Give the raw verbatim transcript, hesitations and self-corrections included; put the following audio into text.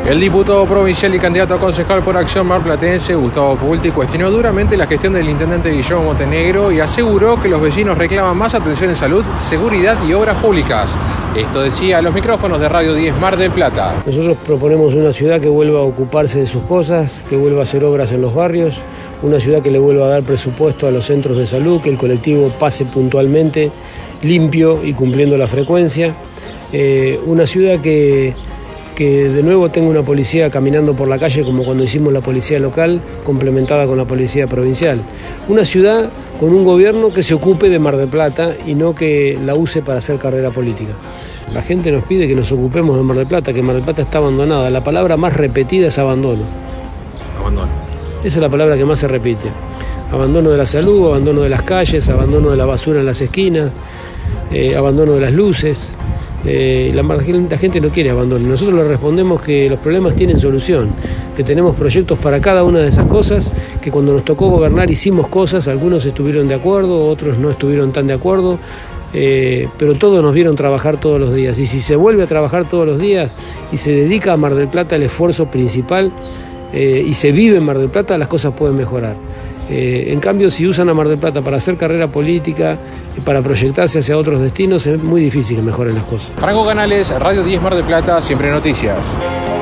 El diputado provincial y candidato a concejal por Acción marplatense, Gustavo Pulti, cuestionó duramente la gestión del intendente Guillermo Montenegro y aseguró que los vecinos reclaman más atención en salud, seguridad y obras públicas. Esto decía a los micrófonos de Radio diez Mar del Plata. Nosotros proponemos una ciudad que vuelva a ocuparse de sus cosas, que vuelva a hacer obras en los barrios, una ciudad que le vuelva a dar presupuesto a los centros de salud, que el colectivo pase puntualmente, limpio y cumpliendo la frecuencia. Eh, una ciudad que... que de nuevo tenga una policía caminando por la calle como cuando hicimos la policía local, complementada con la policía provincial. Una ciudad con un gobierno que se ocupe de Mar del Plata y no que la use para hacer carrera política. La gente nos pide que nos ocupemos de Mar del Plata, que Mar del Plata está abandonada. La palabra más repetida es abandono. Abandono. Esa es la palabra que más se repite. Abandono de la salud, abandono de las calles, abandono de la basura en las esquinas, eh, abandono de las luces. Eh, la, la gente no quiere abandono. Nosotros le respondemos que los problemas tienen solución, que tenemos proyectos para cada una de esas cosas, que cuando nos tocó gobernar hicimos cosas, algunos estuvieron de acuerdo, otros no estuvieron tan de acuerdo, eh, pero todos nos vieron trabajar todos los días. Y si se vuelve a trabajar todos los días y se dedica a Mar del Plata el esfuerzo principal eh, y se vive en Mar del Plata, las cosas pueden mejorar. Eh, en cambio, si usan a Mar del Plata para hacer carrera política, para proyectarse hacia otros destinos, es muy difícil que mejoren las cosas. Franco Canales, Radio diez Mar del Plata, siempre noticias.